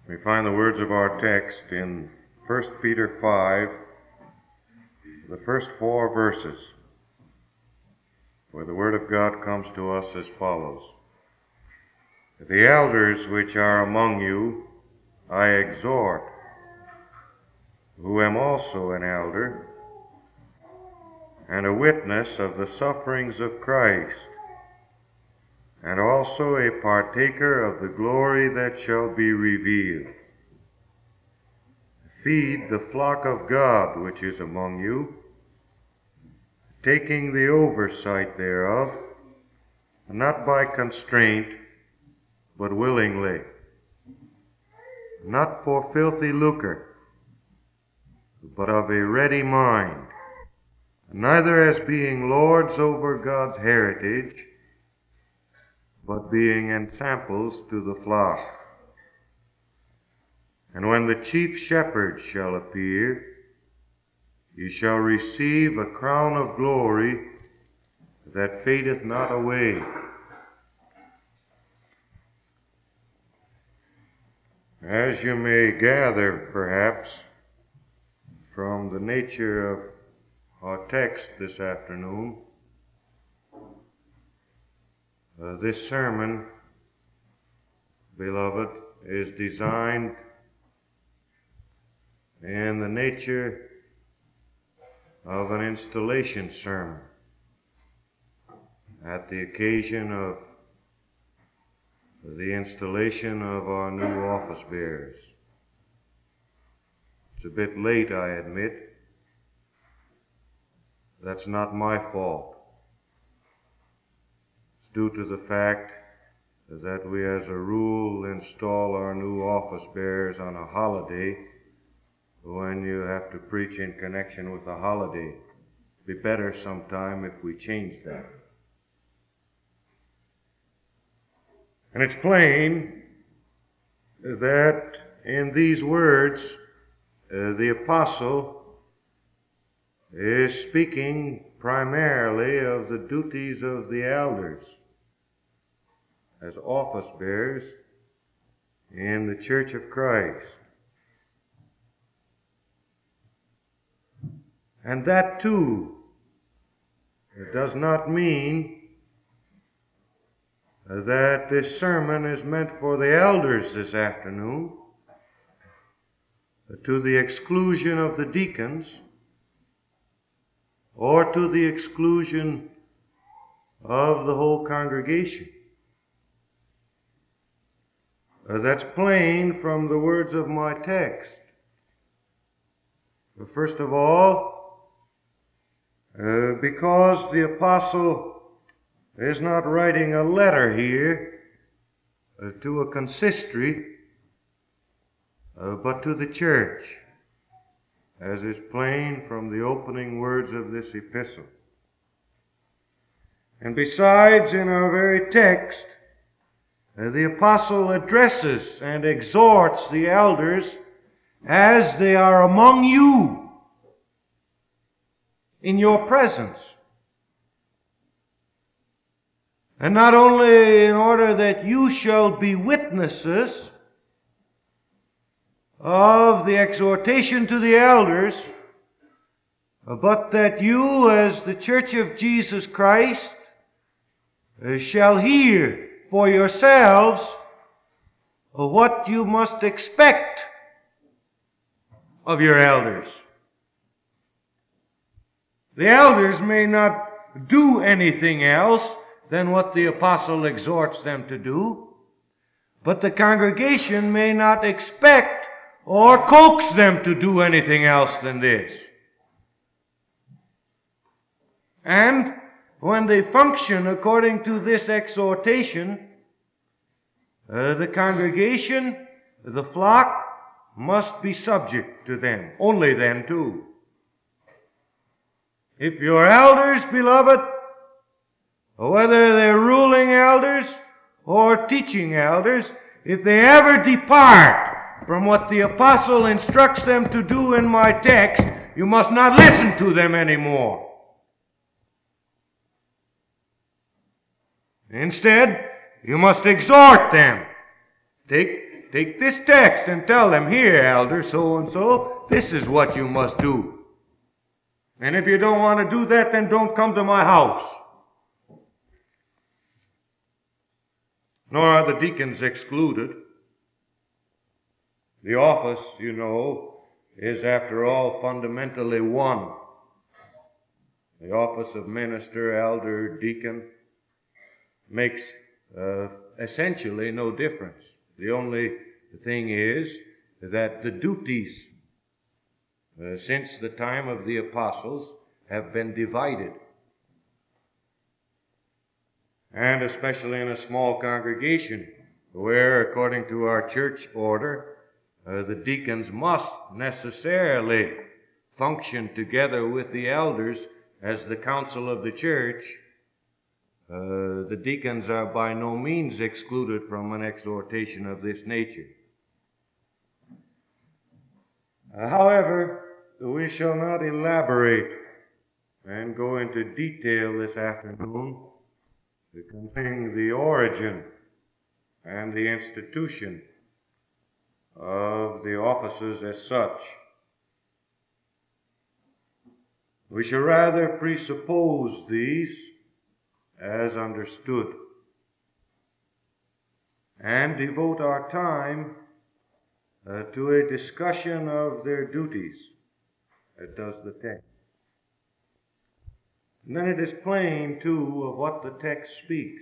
We find the words of our text in 1 Peter 5, the first 4 verses, where the word of God comes to us as follows. The elders which are among you I exhort, who am also an elder, and a witness of the sufferings of Christ, and also a partaker of the glory that shall be revealed. Feed the flock of God which is among you, taking the oversight thereof, not by constraint, but willingly, not for filthy lucre, but of a ready mind, neither as being lords over God's heritage, but being ensamples to the flock. And when the chief shepherd shall appear, ye shall receive a crown of glory that fadeth not away. As you may gather, perhaps, from the nature of our text this afternoon, this sermon, beloved, is designed in the nature of an installation sermon at the occasion of the installation of our new office bearers. It's a bit late, I admit. That's not my fault. It's due to the fact that we as a rule install our new office bearers on a holiday when you have to preach in connection with a holiday. It'd be better sometime if we change that. And it's plain that in these words, the apostle is speaking primarily of the duties of the elders as office bearers in the Church of Christ. And that too does not mean that this sermon is meant for the elders this afternoon, to the exclusion of the deacons, or to the exclusion of the whole congregation. That's plain from the words of my text. First of all, because the apostle is not writing a letter here to a consistory, but to the church, as is plain from the opening words of this epistle. And besides, in our very text, the apostle addresses and exhorts the elders as they are among you, in your presence. And not only in order that you shall be witnesses of the exhortation to the elders, but that you, as the Church of Jesus Christ, shall hear for yourselves what you must expect of your elders. The elders may not do anything else than what the apostle exhorts them to do, but the congregation may not expect or coax them to do anything else than this. And when they function according to this exhortation, the congregation, the flock, must be subject to them. Only then too. If your elders, beloved, whether they're ruling elders or teaching elders, if they ever depart from what the apostle instructs them to do in my text, you must not listen to them anymore. Instead, you must exhort them. Take take this text and tell them, here, elder so-and-so, this is what you must do. And if you don't want to do that, then don't come to my house. Nor are the deacons excluded. The office, you know, is after all fundamentally one. The office of minister, elder, deacon makes essentially no difference. The only thing is that the duties since the time of the apostles have been divided. And especially in a small congregation where, according to our church order, the deacons must necessarily function together with the elders as the council of the church, the deacons are by no means excluded from an exhortation of this nature. However, we shall not elaborate and go into detail this afternoon concerning the origin and the institution of the offices as such. We shall rather presuppose these as understood and devote our time to a discussion of their duties, as does the text. And then it is plain, too, of what the text speaks.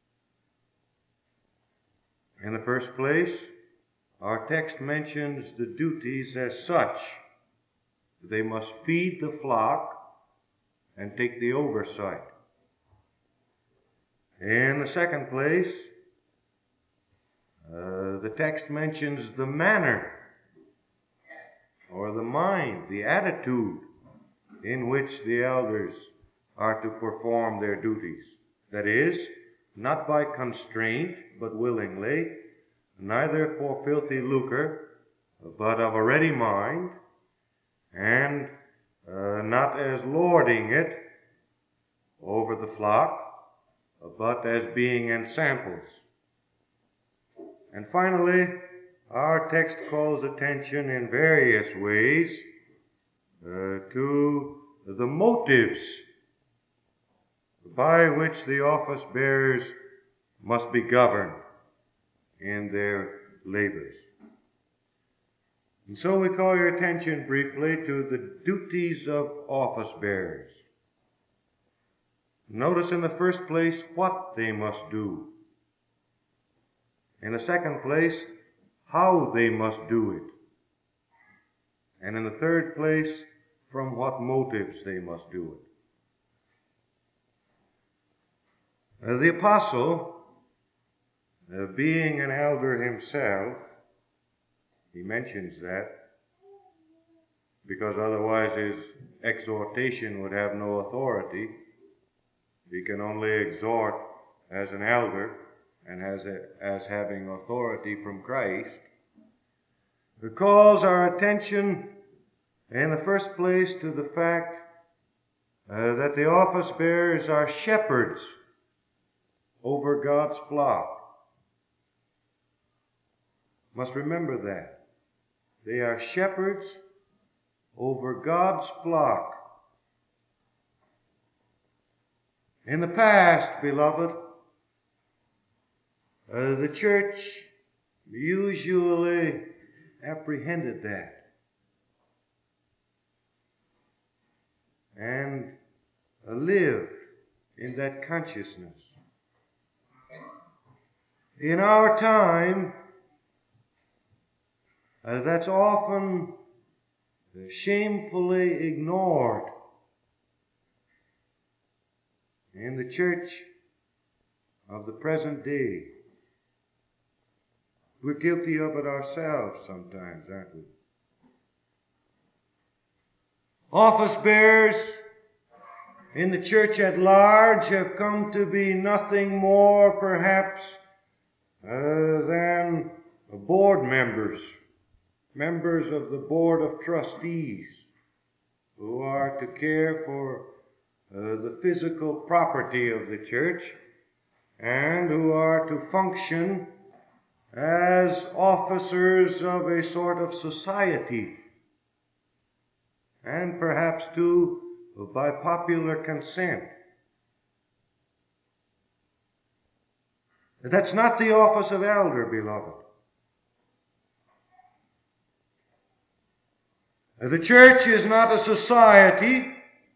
In the first place, our text mentions the duties as such. They must feed the flock and take the oversight. In the second place, the text mentions the manner or the mind, the attitude in which the elders are to perform their duties. That is, not by constraint, but willingly, neither for filthy lucre, but of a ready mind, and not as lording it over the flock, but as being ensamples. And finally, our text calls attention in various ways to the motives by which the office bearers must be governed in their labors. And so we call your attention briefly to the duties of office bearers. Notice in the first place what they must do. In the second place, how they must do it. And in the third place, from what motives they must do it. The apostle, being an elder himself, he mentions that, because otherwise his exhortation would have no authority. He can only exhort as an elder and as having authority from Christ. It calls our attention in the first place to the fact that the office bearers are shepherds over God's flock. Must remember that. They are shepherds over God's flock. In the past, beloved, the church usually apprehended that and lived in that consciousness. In our time, that's often shamefully ignored. In the church of the present day, we're guilty of it ourselves sometimes, aren't we? Office bearers in the church at large have come to be nothing more, perhaps, than board members, members of the board of trustees, who are to care for the physical property of the church, and who are to function as officers of a sort of society, and perhaps too by popular consent. That's not the office of elder, beloved. The church is not a society,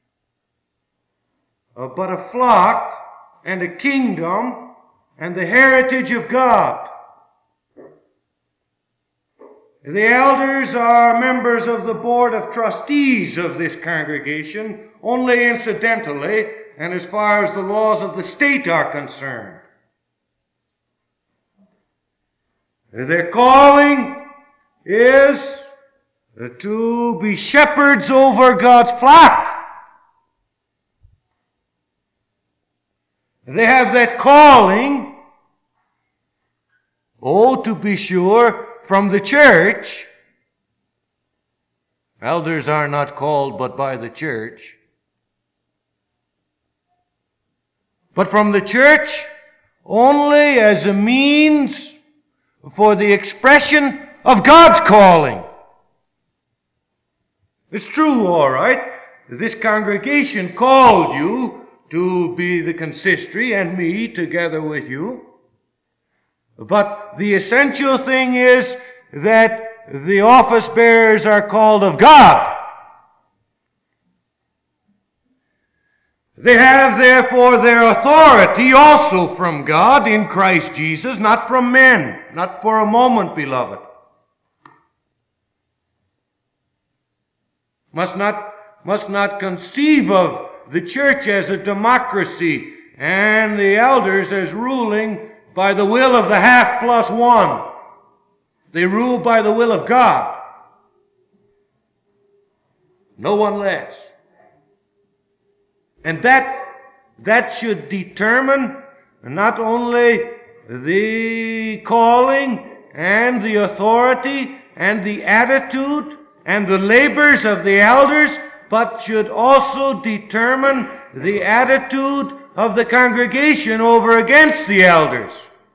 but a flock and a kingdom and the heritage of God. The elders are members of the board of trustees of this congregation, only incidentally and as far as the laws of the state are concerned. Their calling is to be shepherds over God's flock. They have that calling, to be sure, from the church. Elders are not called but by the church. But from the church only as a means for the expression of God's calling. It's true, all right. This congregation called you to be the consistory and me together with you. But the essential thing is that the office bearers are called of God. They have therefore their authority also from God in Christ Jesus, not from men, not for a moment, beloved. Must not conceive of the church as a democracy and the elders as ruling by the will of the half plus one. They rule by the will of God. No one less. And that should determine not only the calling and the authority and the attitude and the labors of the elders, but should also determine the attitude of the congregation over against the elders.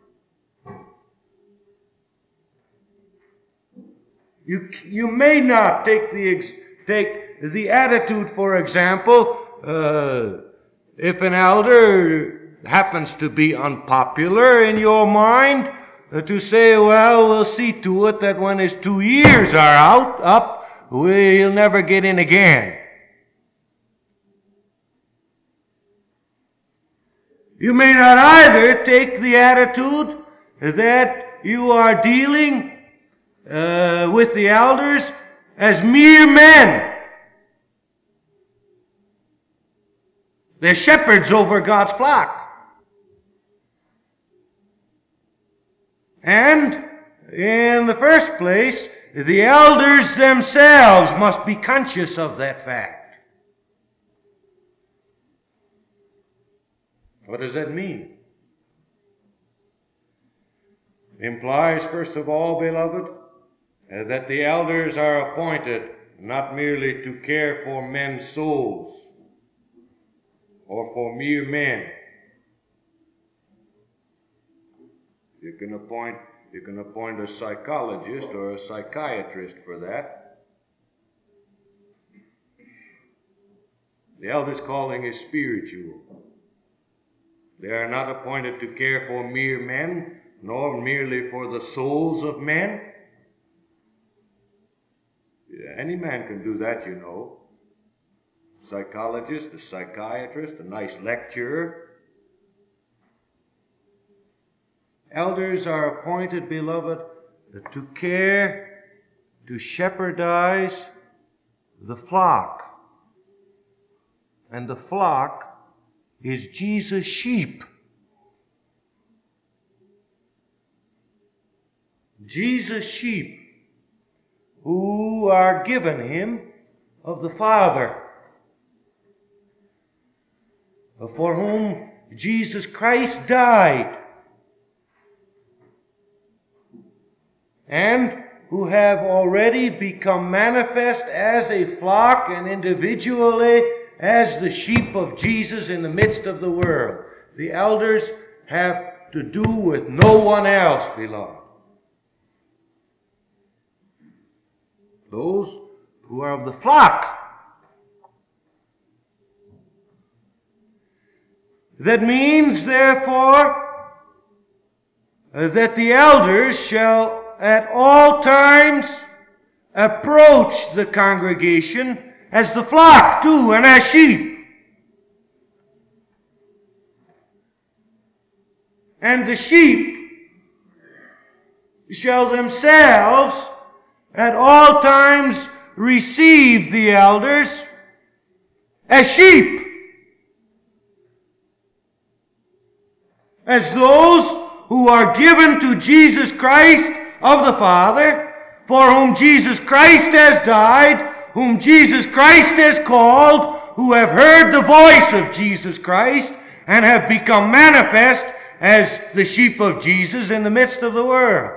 You may not take the attitude, for example, if an elder happens to be unpopular in your mind, to say, well, we'll see to it that when his 2 years are up, he'll never get in again. You may not either take the attitude that you are dealing with the elders as mere men. They're shepherds over God's flock. And in the first place, the elders themselves must be conscious of that fact. What does that mean? It implies, first of all, beloved, that the elders are appointed not merely to care for men's souls or for mere men. You can appoint a psychologist or a psychiatrist for that. The elders' calling is spiritual. They are not appointed to care for mere men, nor merely for the souls of men. Any man can do that, you know. A psychologist, a psychiatrist, a nice lecturer. Elders are appointed, beloved, to care, to shepherdize the flock. And the flock is Jesus' sheep. Jesus' sheep who are given him of the Father, for whom Jesus Christ died, and who have already become manifest as a flock and individually as the sheep of Jesus in the midst of the world. The elders have to do with no one else, beloved. those who are of the flock. That means, therefore, that the elders shall at all times approach the congregation as the flock too, and as sheep. And the sheep shall themselves at all times receive the elders as sheep, as those who are given to Jesus Christ of the Father, for whom Jesus Christ has died, whom Jesus Christ has called, who have heard the voice of Jesus Christ, and have become manifest as the sheep of Jesus in the midst of the world.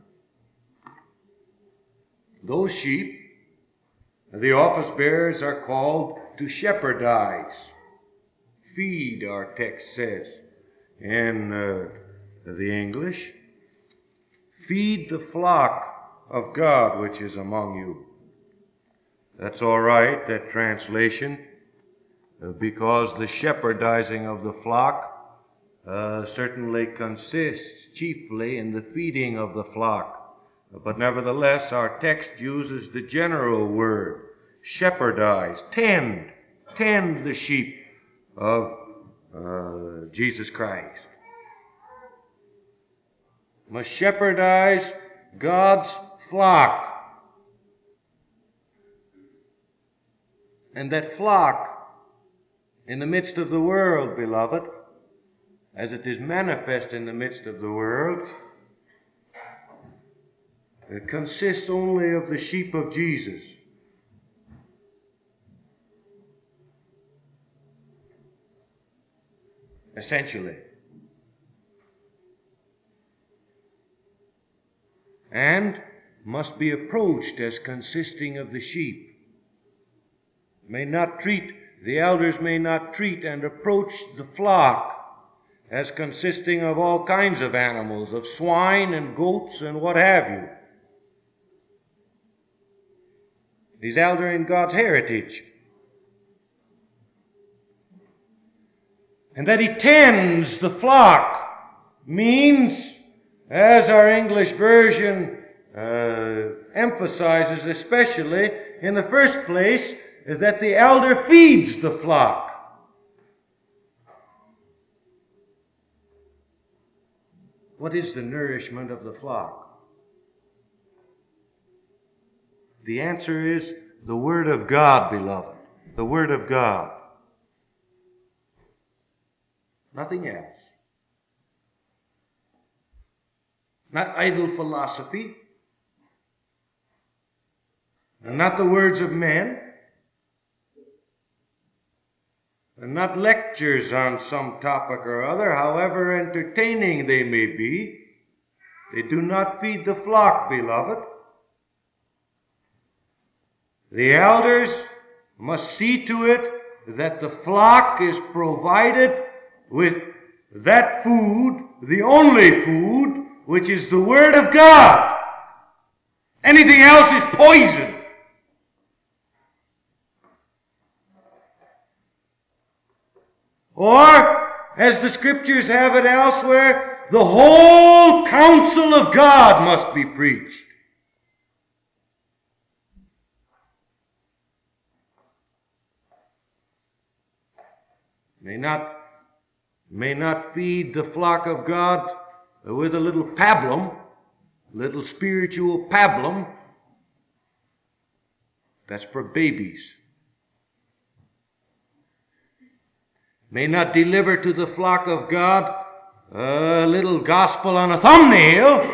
Those sheep, the office bearers, are called to shepherdize. Feed, our text says in the English. Feed the flock of God which is among you. That's all right, that translation, because the shepherdizing of the flock certainly consists chiefly in the feeding of the flock. But nevertheless, our text uses the general word, shepherdize, tend the sheep of Jesus Christ. Must shepherdize God's flock. And that flock in the midst of the world, beloved, as it is manifest in the midst of the world, it consists only of the sheep of Jesus. Essentially. And must be approached as consisting of the sheep. The elders may not treat and approach the flock as consisting of all kinds of animals, of swine and goats and what have you. He's elder in God's heritage. And that he tends the flock means, as our English version emphasizes especially, in the first place, is that the elder feeds the flock. What is the nourishment of the flock? The answer is the Word of God, beloved. The Word of God. Nothing else. Not idle philosophy. And not the words of men. And not lectures on some topic or other, however entertaining they may be. They do not feed the flock, beloved. The elders must see to it that the flock is provided with that food, the only food, which is the Word of God. Anything else is poison. Or, as the Scriptures have it elsewhere, the whole counsel of God must be preached. May not feed the flock of God with a little pablum, little spiritual pablum. That's for babies. May not deliver to the flock of God a little gospel on a thumbnail,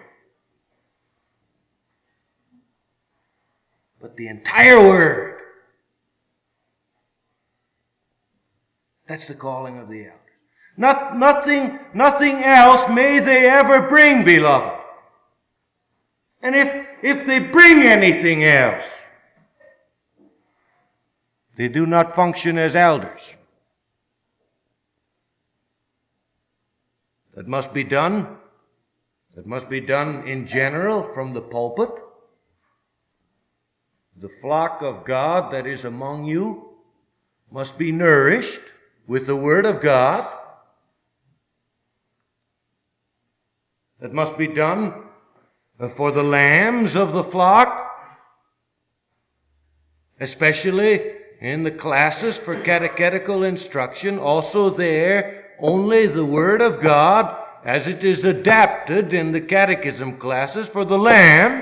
but the entire Word. That's the calling of the elders. Nothing else may they ever bring, beloved. And if they bring anything else, they do not function as elders. That must be done in general from the pulpit. the flock of God that is among you must be nourished with the Word of God. That must be done for the lambs of the flock, especially in the classes for catechetical instruction. Also there, only the Word of God, as it is adapted in the catechism classes for the lambs.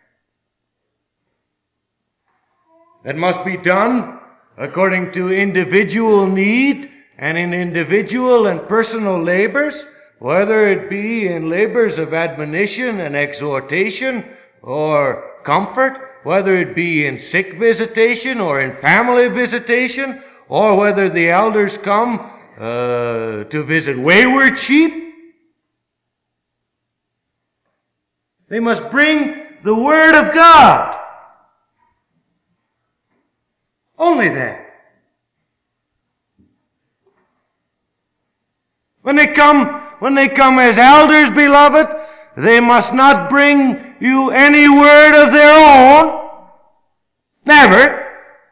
That must be done according to individual need and in individual and personal labors, whether it be in labors of admonition and exhortation or comfort, whether it be in sick visitation or in family visitation, or whether the elders come to visit wayward sheep. They must bring the Word of God. Only that. When they come as elders, beloved, they must not bring you any word of their own. Never.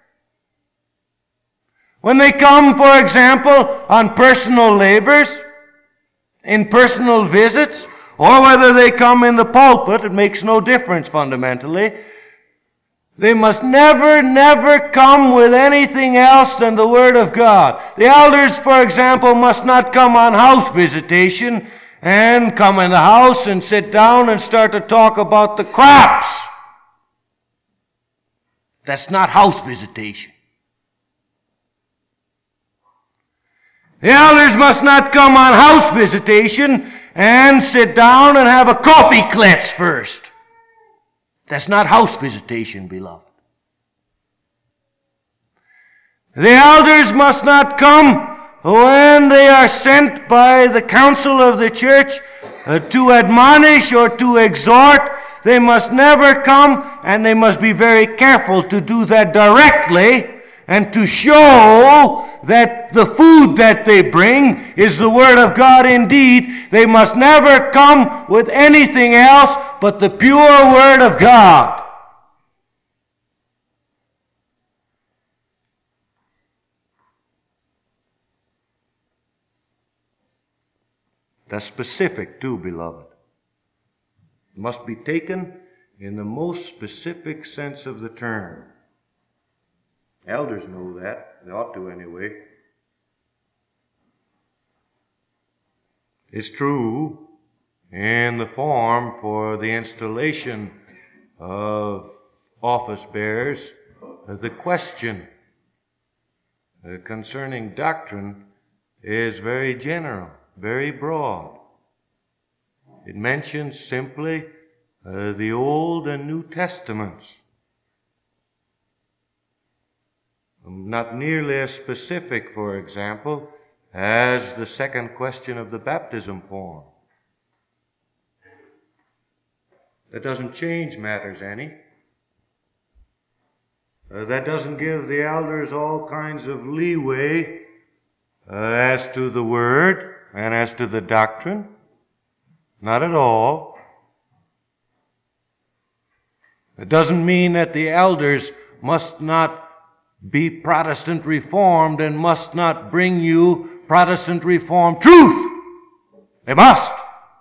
When they come, for example, on personal labors, in personal visits, or whether they come in the pulpit, it makes no difference fundamentally. They must never come with anything else than the Word of God. The elders, for example, must not come on house visitation and come in the house and sit down and start to talk about the crops. That's not house visitation. The elders must not come on house visitation and sit down and have a coffee cleanse first. That's not house visitation, beloved. The elders must not come when they are sent by the council of the church to admonish or to exhort. They must never come, and they must be very careful to do that directly and to show that the food that they bring is the Word of God indeed. They must never come with anything else but the pure Word of God. That's specific too, beloved. It must be taken in the most specific sense of the term. Elders know that. They ought to anyway. It's true in the form for the installation of office bearers. The question concerning doctrine is very general, very broad. It mentions simply the Old and New Testaments. Not nearly as specific, for example, as the second question of the baptism form. That doesn't change matters any. That doesn't give the elders all kinds of leeway as to the Word and as to the doctrine. Not at all. It doesn't mean that the elders must not be Protestant Reformed and must not bring you Protestant Reformed truth. They must.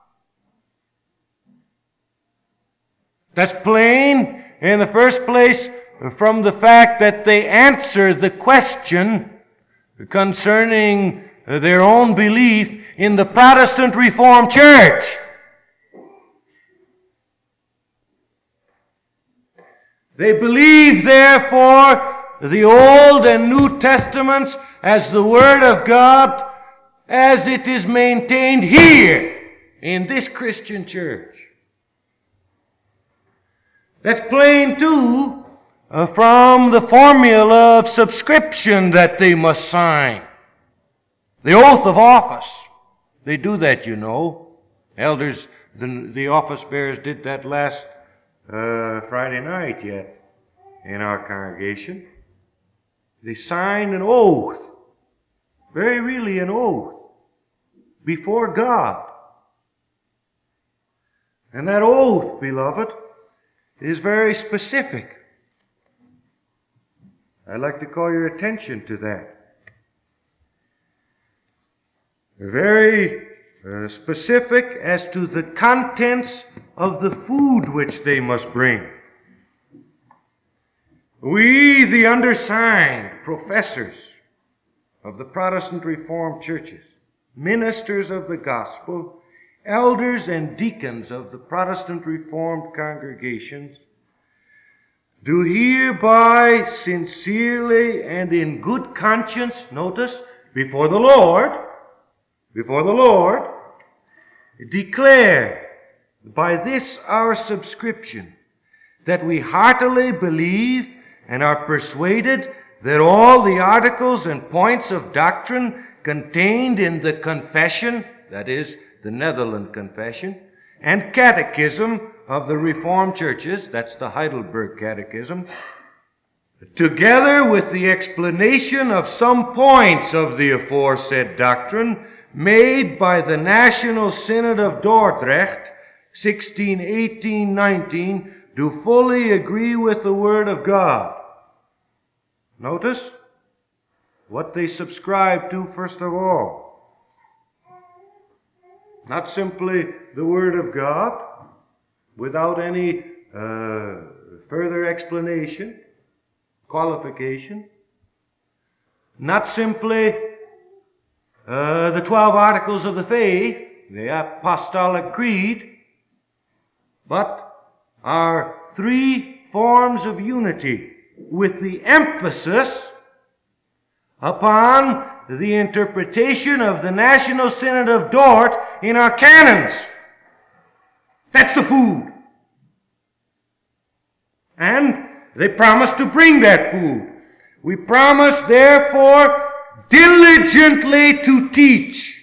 That's plain, in the first place, from the fact that they answer the question concerning their own belief in the Protestant Reformed Church. They believe, therefore, the Old and New Testaments as the Word of God as it is maintained here in this Christian church. That's plain too from the formula of subscription that they must sign. The oath of office. They do that, you know. Elders, the office bearers did that last Friday night yet in our congregation. They signed an oath, very really an oath, before God. And that oath, beloved, is very specific. I'd like to call your attention to that. Very specific as to the contents of the food which they must bring. We, the undersigned professors of the Protestant Reformed churches, ministers of the gospel, elders and deacons of the Protestant Reformed congregations, do hereby sincerely and in good conscience, notice, before the Lord, declare by this our subscription that we heartily believe and are persuaded that all the articles and points of doctrine contained in the confession, that is, the Netherlands Confession, and Catechism of the Reformed Churches, that's the Heidelberg Catechism, together with the explanation of some points of the aforesaid doctrine made by the National Synod of Dordrecht, 1618-19, do fully agree with the Word of God. Notice what they subscribe to first of all. Not simply the Word of God, without any further explanation, qualification. Not simply the 12 Articles of the Faith, the Apostolic Creed, but our three forms of unity, with the emphasis upon the interpretation of the National Synod of Dort in our canons. That's the food. And they promise to bring that food. We promise, therefore, diligently to teach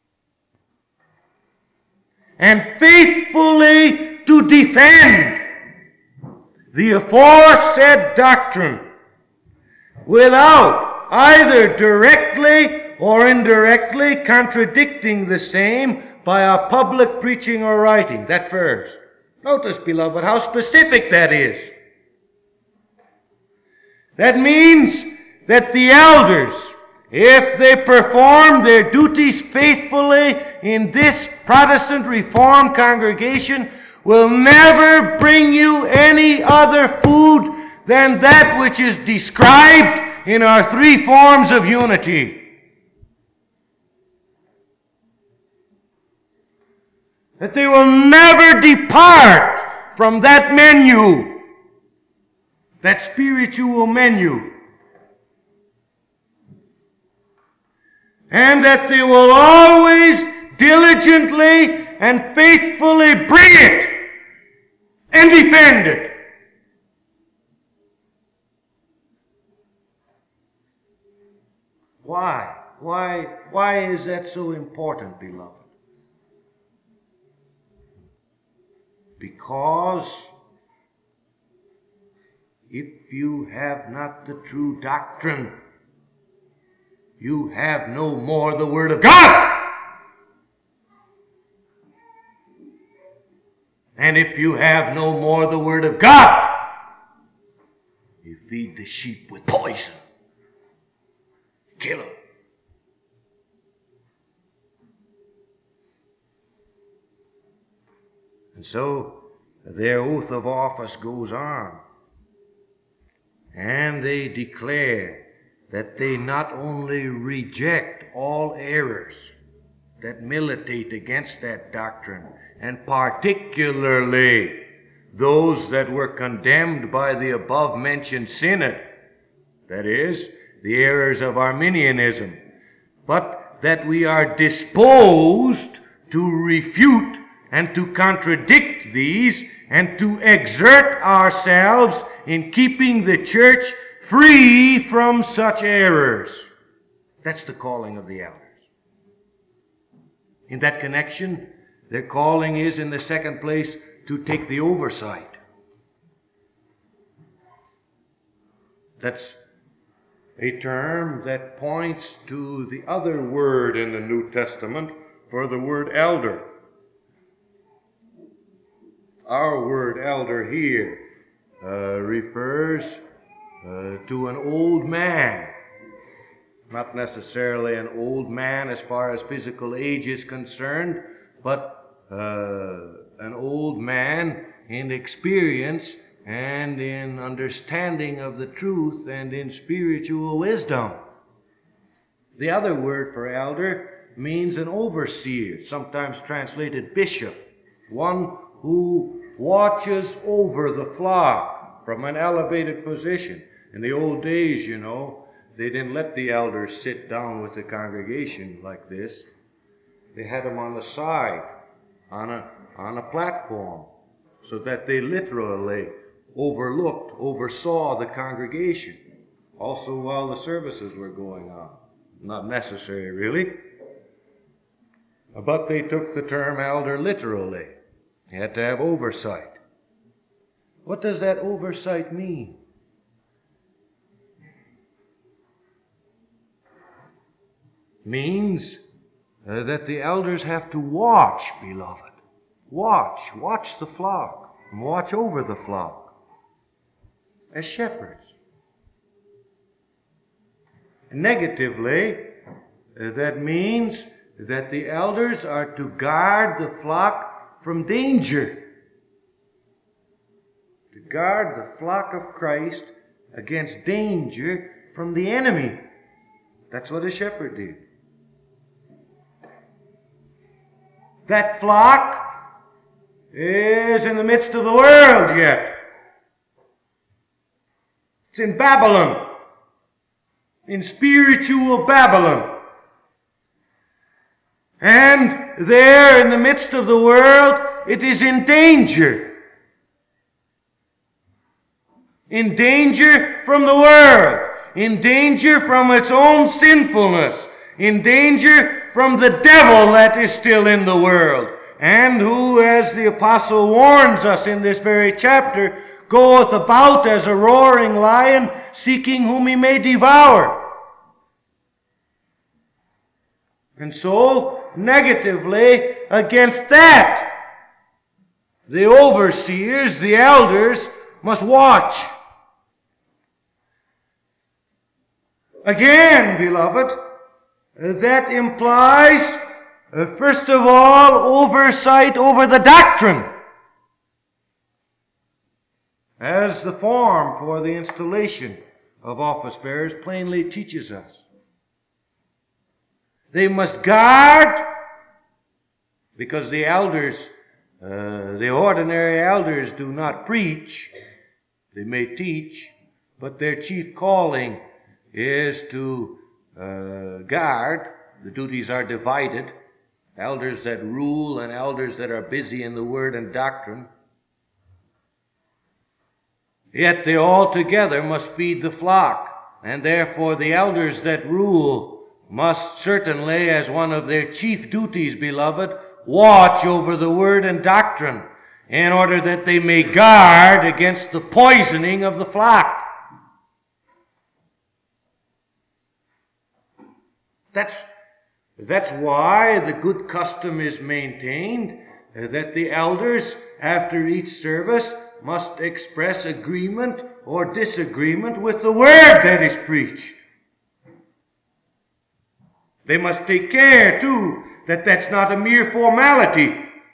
and faithfully to defend the aforesaid doctrine without either directly or indirectly contradicting the same by our public preaching or writing. That first. Notice, beloved, how specific that is. That means that the elders, if they perform their duties faithfully in this Protestant Reformed congregation, will never bring you any other food than that which is described in our three forms of unity. That they will never depart from that menu, that spiritual menu. And that they will always diligently and faithfully bring it and defend it. Why? Why is that so important, beloved? Because if you have not the true doctrine, you have no more the Word of God. And if you have no more the Word of God, you feed the sheep with poison. Kill them. And so their oath of office goes on. And they declare that they not only reject all errors that militate against that doctrine, and particularly those that were condemned by the above-mentioned synod, that is, the errors of Arminianism, but that we are disposed to refute and to contradict these and to exert ourselves in keeping the church free from such errors. That's the calling of the elders. In that connection, their calling is, in the second place, to take the oversight. That's a term that points to the other word in the New Testament for the word elder. Our word elder here refers to an old man. Not necessarily an old man as far as physical age is concerned, but an old man in experience and in understanding of the truth and in spiritual wisdom. The other word for elder means an overseer, sometimes translated bishop, one who watches over the flock from an elevated position. In the old days, they didn't let the elders sit down with the congregation like this. They had them on the side, on a platform, so that they literally oversaw the congregation, also while the services were going on. Not necessary, really. But they took the term elder literally. They had to have oversight. What does that oversight mean? Means that the elders have to watch, beloved. Watch the flock, and watch over the flock as shepherds. Negatively, that means that the elders are to guard the flock from danger. To guard the flock of Christ against danger from the enemy. That's what a shepherd did. That flock is in the midst of the world yet. It's in Babylon. In spiritual Babylon. And there in the midst of the world, it is in danger. In danger from the world. In danger from its own sinfulness. In danger from the devil that is still in the world. And who, as the apostle warns us in this very chapter, goeth about as a roaring lion, seeking whom he may devour. And so, negatively, against that, the overseers, the elders, must watch. Again, beloved, that implies, first of all, oversight over the doctrine, as the form for the installation of office bearers plainly teaches us. They must guard, because the elders, the ordinary elders do not preach. They may teach, but their chief calling is to guard. The duties are divided. Elders that rule and elders that are busy in the word and doctrine. Yet they all together must feed the flock, and therefore the elders that rule must certainly, as one of their chief duties, beloved, watch over the word and doctrine, in order that they may guard against the poisoning of the flock. That's why the good custom is maintained that the elders, after each service, must express agreement or disagreement with the word that is preached. They must take care, too, that that's not a mere formality.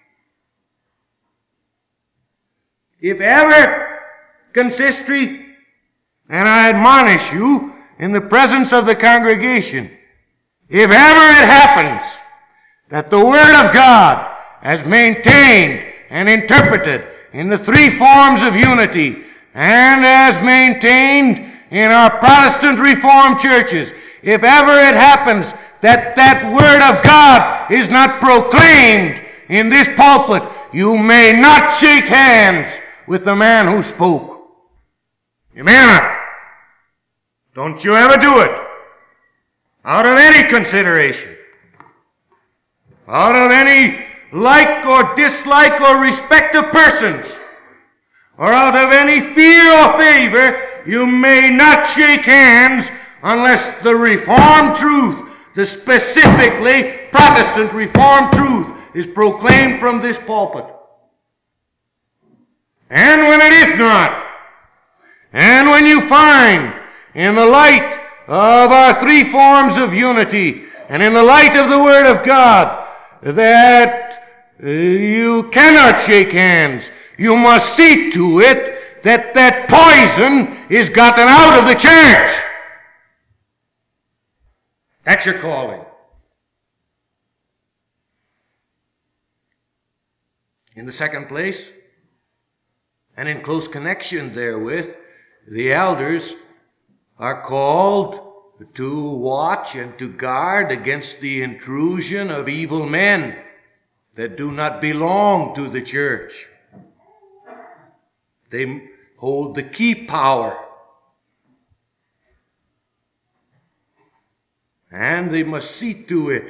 If ever consistory, and I admonish you in the presence of the congregation, if ever it happens that the Word of God, as maintained and interpreted in the three forms of unity, and as maintained in our Protestant Reformed churches, if ever it happens that that Word of God is not proclaimed in this pulpit, you may not shake hands with the man who spoke. You may not. Don't you ever do it. Out of any consideration. Out of any like or dislike or respect of persons. Or out of any fear or favor, you may not shake hands unless the Reformed truth, the specifically Protestant Reformed truth, is proclaimed from this pulpit. And when it is not, And when you find, in the light of our three forms of unity, and in the light of the Word of God, that you cannot shake hands, you must see to it that that poison is gotten out of the church. That's your calling. In the second place, and in close connection therewith, the elders are called to watch and to guard against the intrusion of evil men that do not belong to the church. They hold the key power. And they must see to it,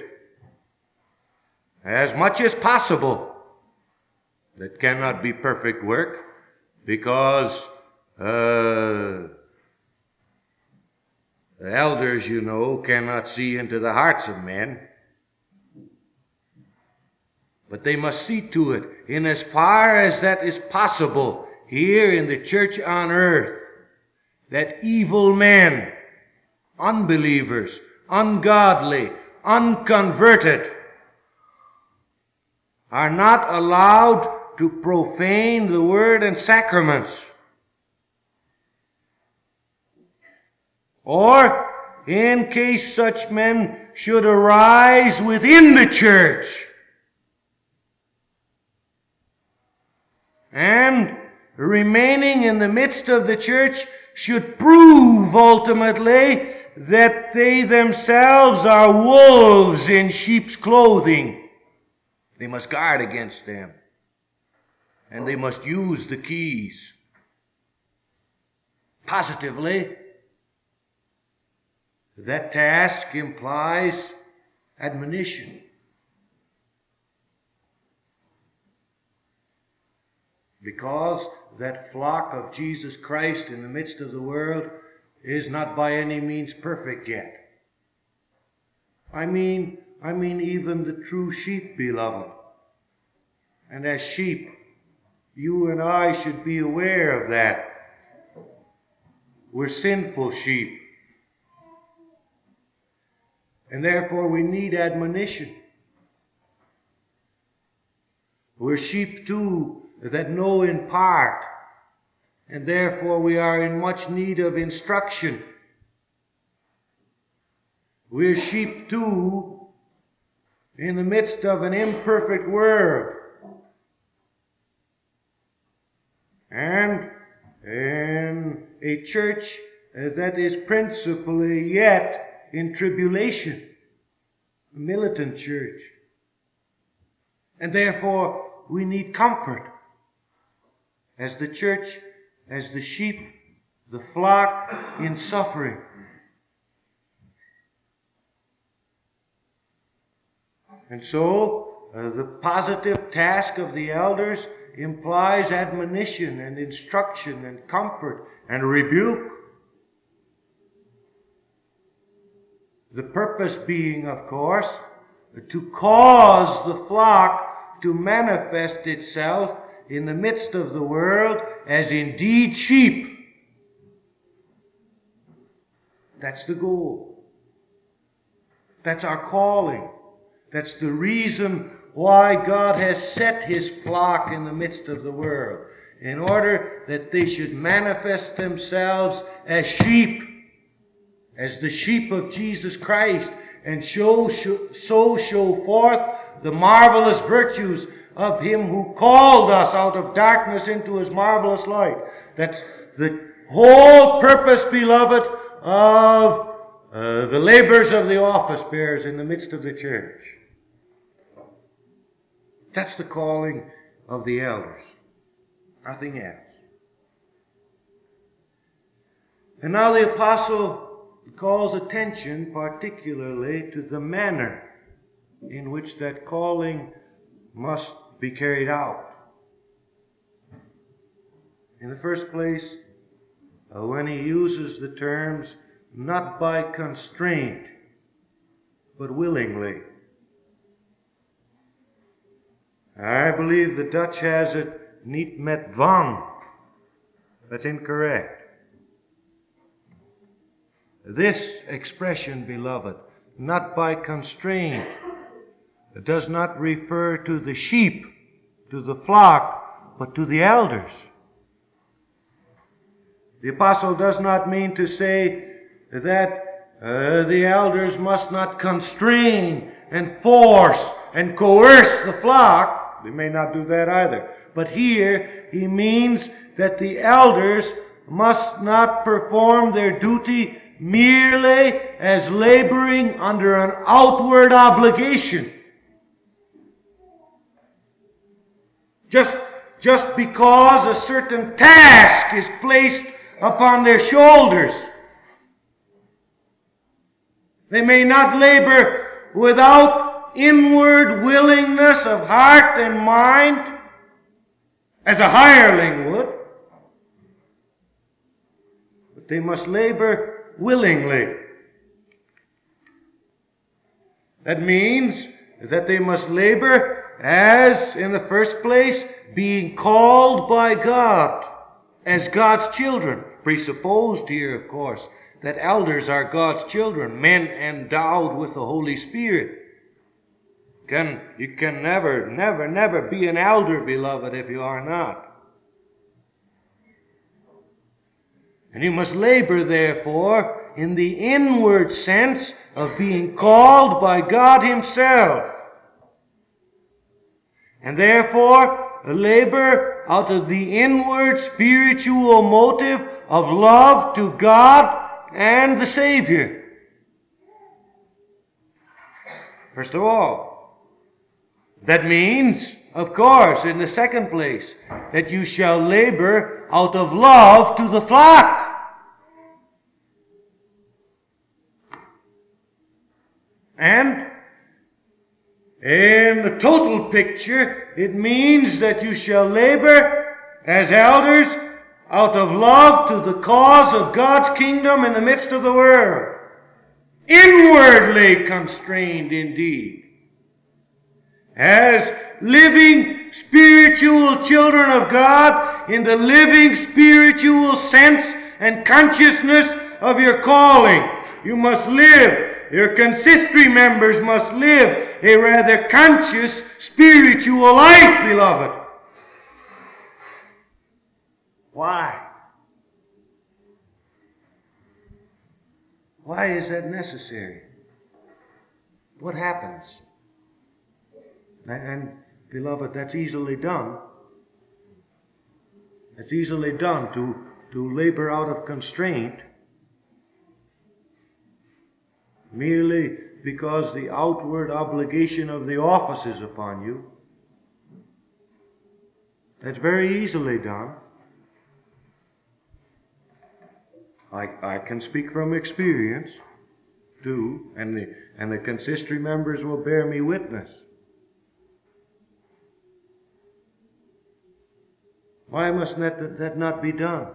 as much as possible. That cannot be perfect work, because the elders, you know, cannot see into the hearts of men. But they must see to it, in as far as that is possible, here in the church on earth, that evil men, unbelievers, ungodly, unconverted, are not allowed to profane the word and sacraments. Or, in case such men should arise within the church, and remaining in the midst of the church, should prove ultimately that they themselves are wolves in sheep's clothing, they must guard against them. And they must use the keys. Positively, that task implies admonition. Because that flock of Jesus Christ in the midst of the world is not by any means perfect yet. I mean even the true sheep, beloved. And as sheep, you and I should be aware of that. We're sinful sheep. And therefore we need admonition. We're sheep too that know in part, and therefore we are in much need of instruction. We're sheep too in the midst of an imperfect world. And in a church that is principally yet in tribulation, a militant church. And therefore we need comfort as the church, as the sheep, the flock in suffering. And so the positive task of the elders implies admonition and instruction and comfort and rebuke. The purpose being, of course, to cause the flock to manifest itself in the midst of the world as indeed sheep. That's the goal. That's our calling. That's the reason why God has set His flock in the midst of the world, in order that they should manifest themselves as sheep, as the sheep of Jesus Christ, and so show forth the marvelous virtues of Him who called us out of darkness into His marvelous light. That's the whole purpose, beloved, of the labors of the office bearers in the midst of the church. That's the calling of the elders. Nothing else. And now the apostle calls attention particularly to the manner in which that calling must be carried out. In the first place, when he uses the terms not by constraint, but willingly. I believe the Dutch has it niet met dwang. That's incorrect. This expression, beloved, not by constraint, it does not refer to the sheep, to the flock, but to the elders. The apostle does not mean to say that the elders must not constrain and force and coerce the flock. They may not do that either. But here he means that the elders must not perform their duty merely as laboring under an outward obligation. Just because a certain task is placed upon their shoulders. They may not labor without inward willingness of heart and mind, as a hireling would. But they must labor willingly. That means that they must labor as, in the first place, being called by God as God's children. Presupposed here, of course, that elders are God's children, men endowed with the Holy Spirit. You can never be an elder, beloved, if you are not. And you must labor, therefore, in the inward sense of being called by God Himself. And therefore, labor out of the inward spiritual motive of love to God and the Savior. First of all, that means, of course, in the second place, that you shall labor out of love to the flock. And in the total picture, it means that you shall labor as elders out of love to the cause of God's kingdom in the midst of the world. Inwardly constrained indeed. As living spiritual children of God in the living spiritual sense and consciousness of your calling. You must live. Your consistory members must live a rather conscious spiritual life, beloved. Why? Why is that necessary? What happens? And, beloved, that's easily done. It's easily done to labor out of constraint, merely because the outward obligation of the office is upon you. That's very easily done. I can speak from experience, too, and the consistory members will bear me witness. Why must that not be done?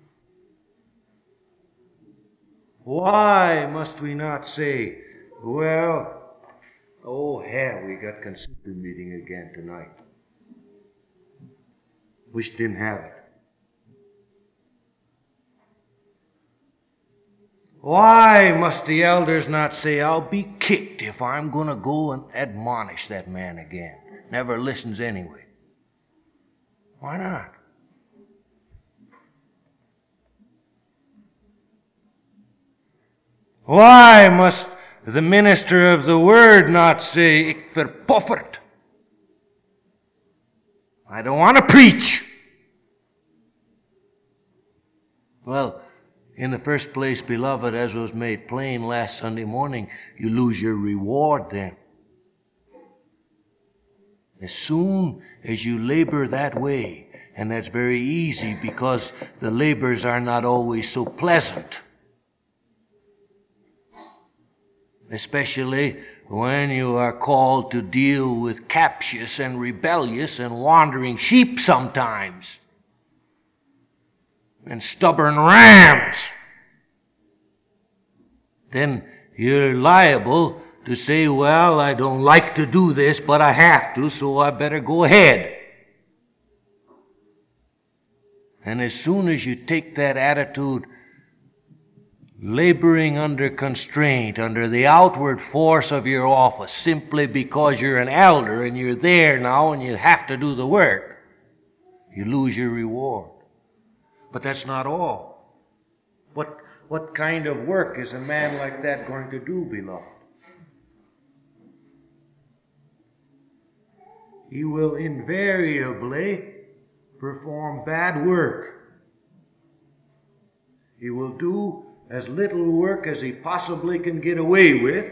Why must we not say, well, oh hell, we got consistory meeting again tonight. Wish didn't have it. Why must the elders not say, I'll be kicked if I'm going to go and admonish that man again? Never listens anyway. Why not? Why must the minister of the word not say, Ik verpoffert? I don't want to preach. Well, in the first place, beloved, as was made plain last Sunday morning, you lose your reward then. As soon as you labor that way, and that's very easy because the labors are not always so pleasant. Especially when you are called to deal with captious and rebellious and wandering sheep sometimes. And stubborn rams. Then you're liable to say, well, I don't like to do this, but I have to, so I better go ahead. And as soon as you take that attitude, laboring under constraint, under the outward force of your office, simply because you're an elder and you're there now and you have to do the work, you lose your reward. But that's not all. What kind of work is a man like that going to do, beloved? He will invariably perform bad work. He will do as little work as he possibly can get away with.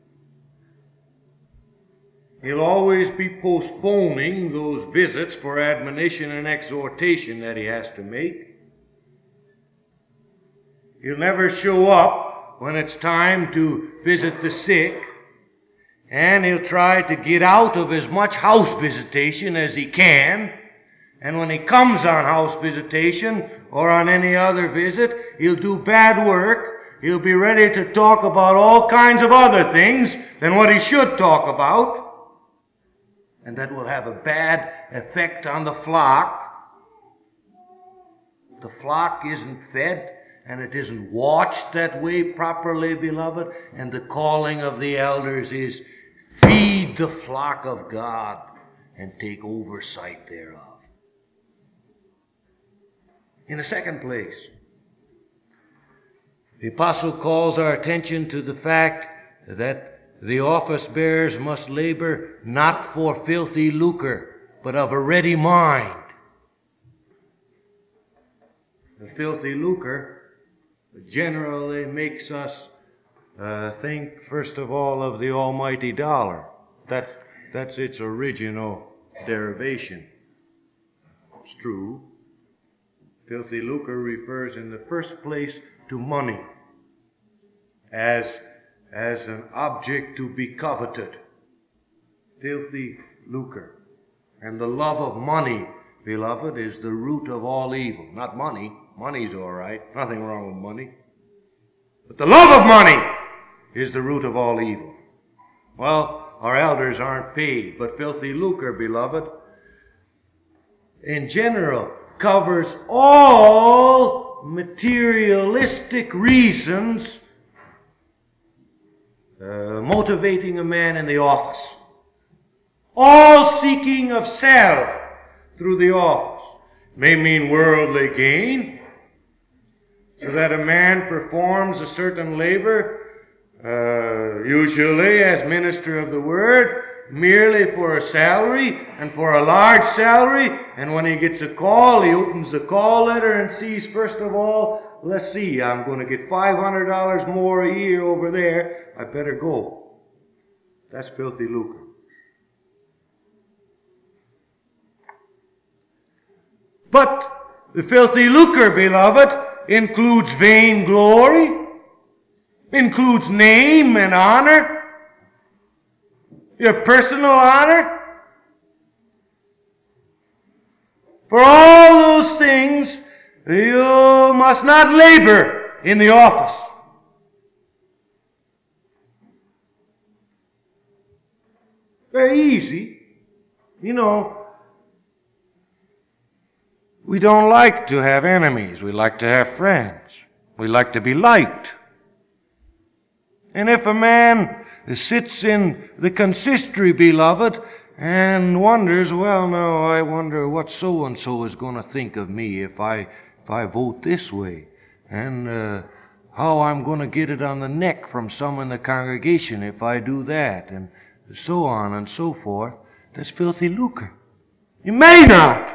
He'll always be postponing those visits for admonition and exhortation that he has to make. He'll never show up when it's time to visit the sick, and he'll try to get out of as much house visitation as he can. And when he comes on house visitation or on any other visit, he'll do bad work. He'll be ready to talk about all kinds of other things than what he should talk about. And that will have a bad effect on the flock. The flock isn't fed and it isn't watched that way properly, beloved. And the calling of the elders is, feed the flock of God and take oversight thereof. In the second place, the apostle calls our attention to the fact that the office bearers must labor not for filthy lucre, but of a ready mind. The filthy lucre generally makes us think, first of all, of the almighty dollar. That's its original derivation. It's true. Filthy lucre refers in the first place to money as an object to be coveted. Filthy lucre. And the love of money, beloved, is the root of all evil. Not money. Money's all right. Nothing wrong with money. But the love of money is the root of all evil. Well, our elders aren't paid, but filthy lucre, beloved, in general, covers all materialistic reasons motivating a man in the office. All seeking of self through the office may mean worldly gain, so that a man performs a certain labor, usually as minister of the word, merely for a salary and for a large salary, and when he gets a call, he opens the call letter and sees, first of all, let's see, I'm going to get $500 more a year over there, I better go. That's filthy lucre. But the filthy lucre, beloved, includes vain glory, includes name and honor, your personal honor. For all those things, you must not labor in the office. Very easy. You know, we don't like to have enemies. We like to have friends. We like to be liked. And if a man sits in the consistory, beloved, and wonders, well, no, I wonder what so-and-so is going to think of me if I vote this way, and how I'm going to get it on the neck from some in the congregation if I do that, and so on and so forth, that's filthy lucre. You may not.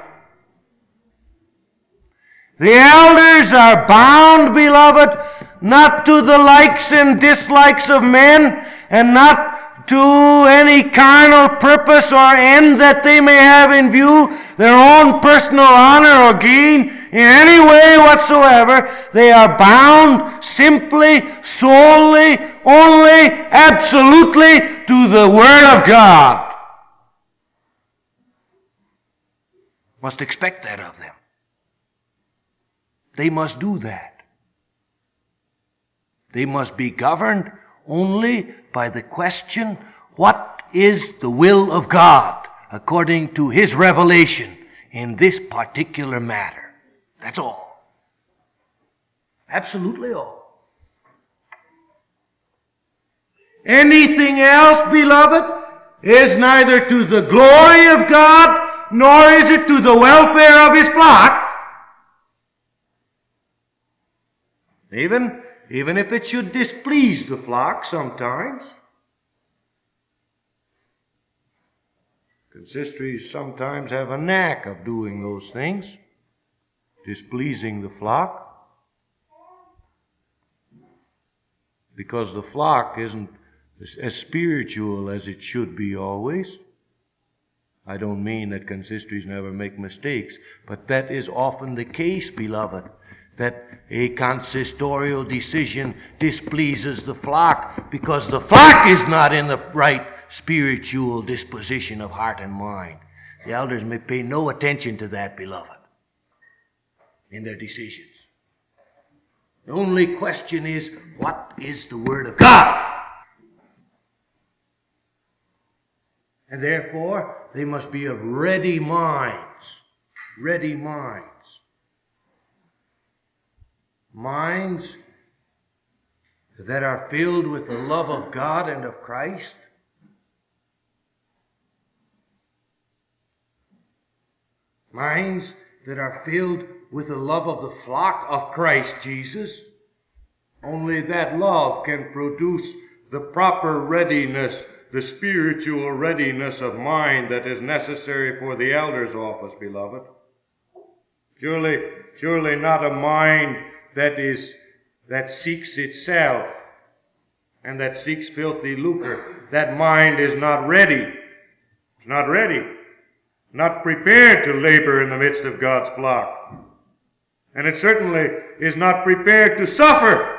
The elders are bound, beloved, not to the likes and dislikes of men, and not to any carnal purpose or end that they may have in view, their own personal honor or gain in any way whatsoever. They are bound simply, solely, only, absolutely to the Word of God. Must expect that of them. They must do that. They must be governed only by the question, what is the will of God according to His revelation in this particular matter? That's all. Absolutely all. Anything else, beloved, is neither to the glory of God, nor is it to the welfare of His flock. Even if it should displease the flock sometimes. Consistories sometimes have a knack of doing those things, displeasing the flock, because the flock isn't as spiritual as it should be always. I don't mean that consistories never make mistakes, but that is often the case, beloved, that a consistorial decision displeases the flock because the flock is not in the right spiritual disposition of heart and mind. The elders may pay no attention to that, beloved, in their decisions. The only question is, what is the Word of God? And therefore, they must be of ready minds. Ready minds. Minds that are filled with the love of God and of Christ. Minds that are filled with the love of the flock of Christ Jesus. Only that love can produce the proper readiness, the spiritual readiness of mind that is necessary for the elder's office, beloved. Surely not a mind that seeks itself and that seeks filthy lucre. That mind is not ready. It's not ready. Not prepared to labor in the midst of God's flock. And it certainly is not prepared to suffer.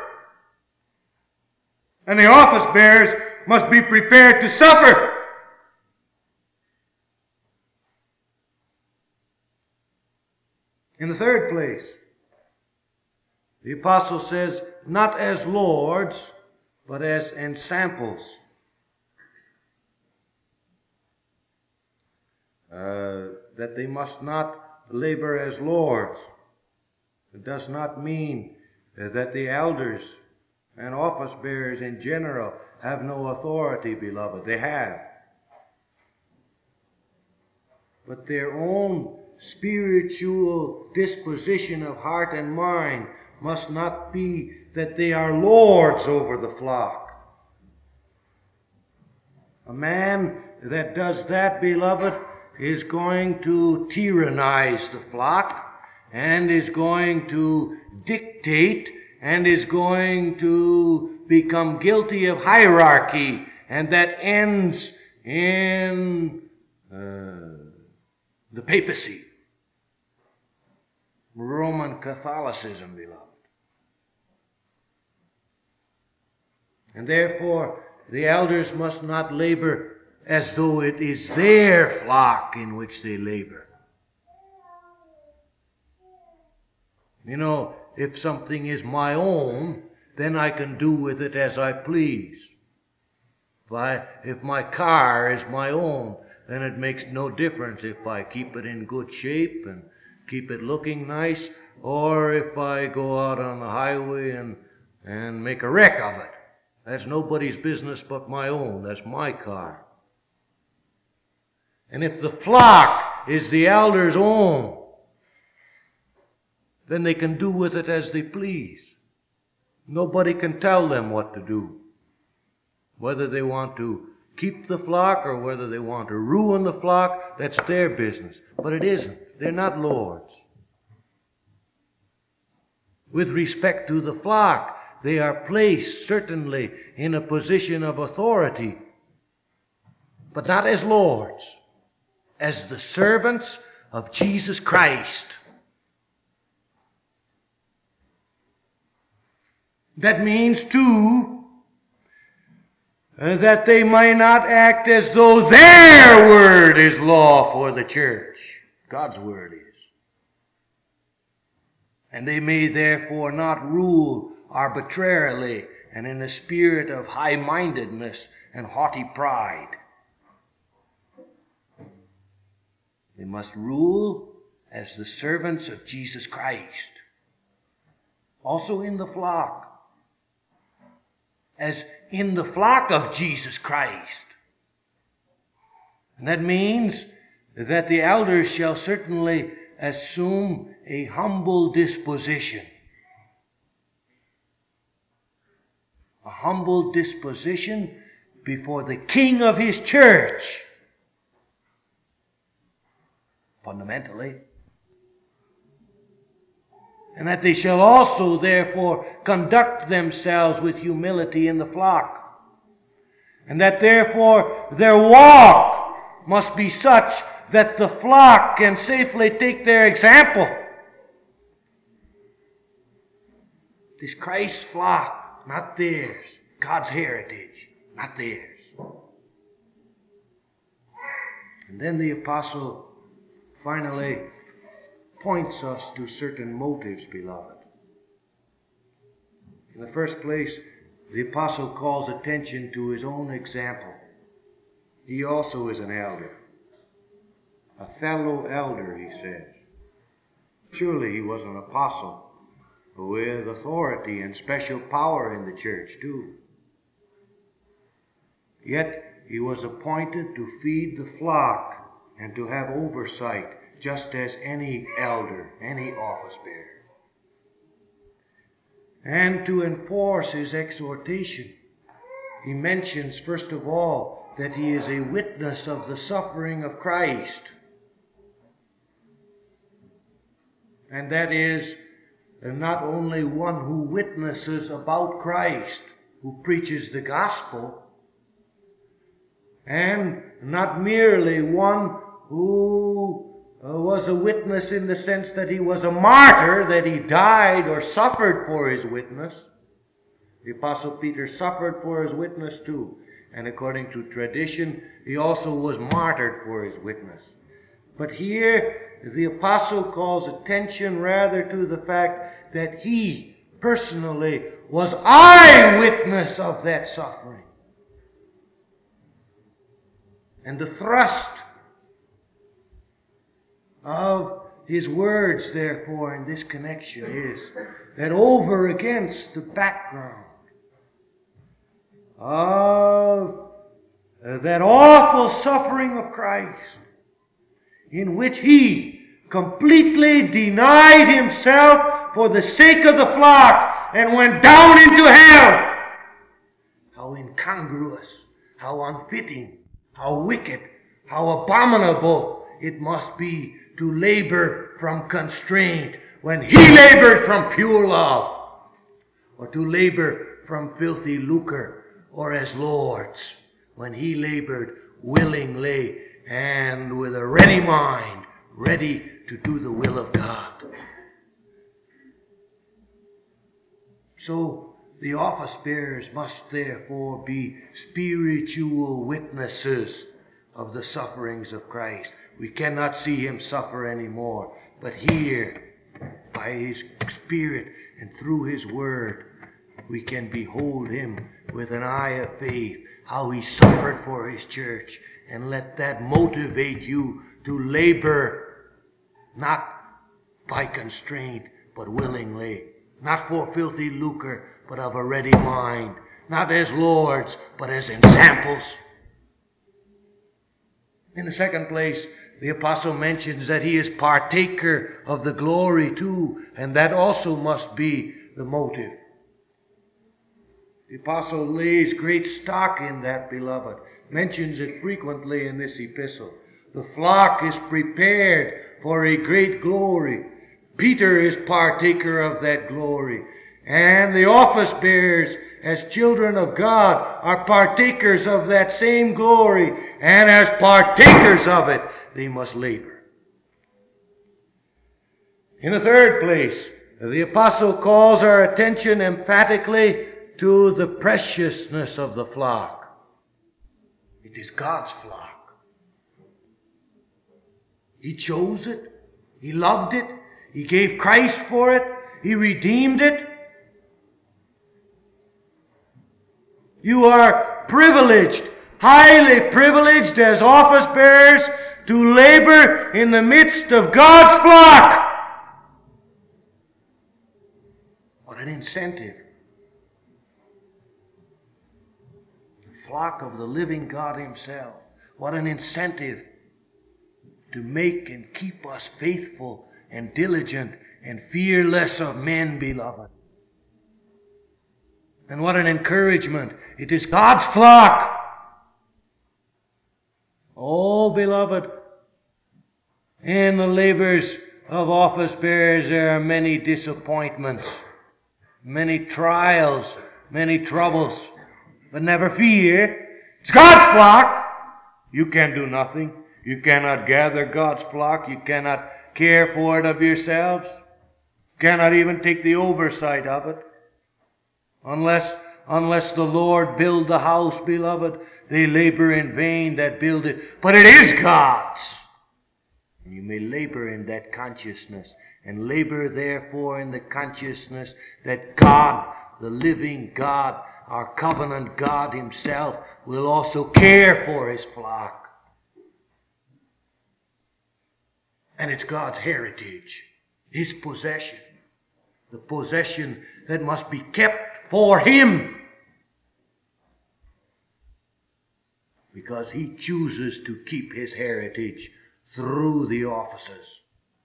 And the office bearers must be prepared to suffer. In the third place, the apostle says, not as lords, but as ensamples. That they must not labor as lords. It does not mean that the elders and office bearers in general have no authority, beloved. They have. But their own spiritual disposition of heart and mind must not be that they are lords over the flock. A man that does that, beloved, is going to tyrannize the flock and is going to dictate and is going to become guilty of hierarchy, and that ends in the papacy, Roman Catholicism, beloved. And therefore, the elders must not labor as though it is their flock in which they labor. You know, if something is my own, then I can do with it as I please. If my car is my own, then it makes no difference if I keep it in good shape and keep it looking nice, or if I go out on the highway and make a wreck of it. That's nobody's business but my own. That's my car. And if the flock is the elder's own, then they can do with it as they please. Nobody can tell them what to do. Whether they want to keep the flock or whether they want to ruin the flock, that's their business. But it isn't. They're not lords. With respect to the flock, they are placed certainly in a position of authority, but not as lords, as the servants of Jesus Christ. That means, too, that they might not act as though their word is law for the church. God's word is. And they may therefore not rule arbitrarily and in a spirit of high-mindedness and haughty pride. They must rule as the servants of Jesus Christ, also in the flock, as in the flock of Jesus Christ. And that means that the elders shall certainly assume a humble disposition. A humble disposition before the King of His church. Fundamentally. And that they shall also, therefore, conduct themselves with humility in the flock. And that, therefore, their walk must be such that the flock can safely take their example. It is Christ's flock, not theirs. God's heritage, not theirs. And then the apostle finally points us to certain motives, beloved. In the first place, the apostle calls attention to his own example. He also is an elder. A fellow elder, he says. Surely he was an apostle with authority and special power in the church too. Yet he was appointed to feed the flock and to have oversight, just as any elder, any office bearer. And to enforce his exhortation, he mentions first of all that he is a witness of the suffering of Christ. And that is not only one who witnesses about Christ, who preaches the gospel, and not merely one who was a witness in the sense that he was a martyr, that he died or suffered for his witness. The Apostle Peter suffered for his witness too. And according to tradition, he also was martyred for his witness. But here, the Apostle calls attention rather to the fact that he personally was eyewitness of that suffering. And the thrust of his words, therefore, in this connection is that over against the background of that awful suffering of Christ, in which he completely denied himself for the sake of the flock and went down into hell. How incongruous, how unfitting, how wicked, how abominable it must be to labor from constraint when he labored from pure love, or to labor from filthy lucre, or as lords when he labored willingly and with a ready mind, ready to do the will of God. So the office bearers must therefore be spiritual witnesses of the sufferings of Christ. We cannot see him suffer anymore, but here, by his Spirit and through his word, we can behold him with an eye of faith, how he suffered for his church, and let that motivate you to labor, not by constraint, but willingly, not for filthy lucre, but of a ready mind, not as lords, but as ensamples. In the second place, the apostle mentions that he is partaker of the glory too, and that also must be the motive. The apostle lays great stock in that, beloved, mentions it frequently in this epistle. The flock is prepared for a great glory. Peter is partaker of that glory. And the office bearers, as children of God, are partakers of that same glory. And as partakers of it, they must labor. In the third place, the apostle calls our attention emphatically to the preciousness of the flock. It is God's flock. He chose it. He loved it. He gave Christ for it. He redeemed it. You are privileged, highly privileged as office bearers to labor in the midst of God's flock. What an incentive. flock of the living God himself. What an incentive to make and keep us faithful and diligent and fearless of men, beloved. And what an encouragement. It is God's flock. Oh, beloved, in the labors of office bearers there are many disappointments, many trials, many troubles. But never fear. It's God's flock. You can do nothing. You cannot gather God's flock. You cannot care for it of yourselves. Cannot even take the oversight of it. Unless the Lord build the house, beloved, they labor in vain that build it. But it is God's. And you may labor in that consciousness, and labor therefore in the consciousness that God, the living God, our covenant God himself, will also care for his flock. And it's God's heritage, his possession, the possession that must be kept for him, because he chooses to keep his heritage through the offices.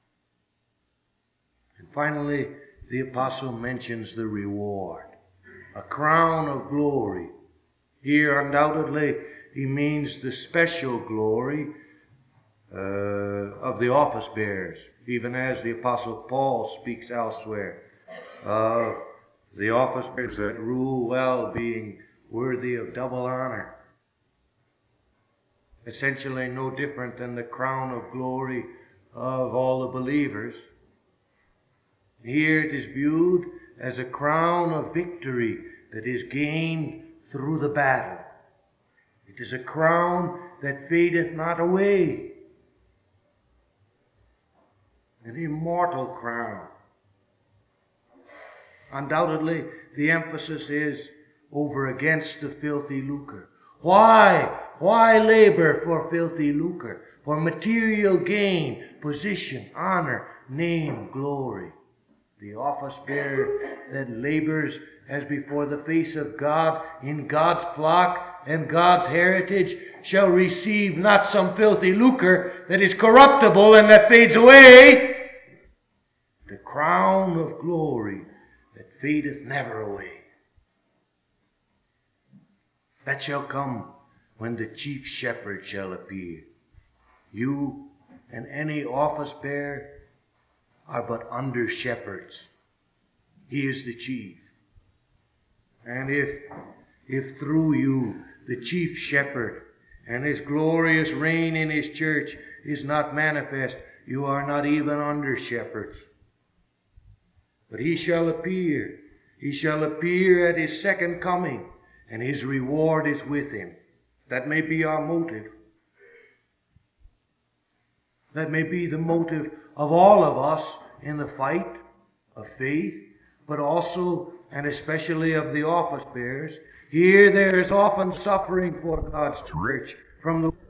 And finally, the apostle mentions the reward, a crown of glory. Here, undoubtedly, he means the special glory of the office bearers, even as the apostle Paul speaks elsewhere of the office bearers that rule well, being worthy of double honor. Essentially no different than the crown of glory of all the believers. Here it is viewed as a crown of victory that is gained through the battle. It is a crown that fadeth not away. An immortal crown. Undoubtedly, the emphasis is over against the filthy lucre. Why? Why labor for filthy lucre? For material gain, position, honor, name, glory. The office bearer that labors as before the face of God in God's flock and God's heritage shall receive not some filthy lucre that is corruptible and that fades away, the crown of glory that fadeth never away. That shall come when the chief shepherd shall appear. You and any office bearer are but under shepherds. He is the chief. And if through you the chief shepherd and his glorious reign in his church is not manifest, you are not even under shepherds. But he shall appear. He shall appear at his second coming, and his reward is with him. That may be our motive. That may be the motive of all of us in the fight of faith, but also and especially of the office bearers. Here there is often suffering for God's church from the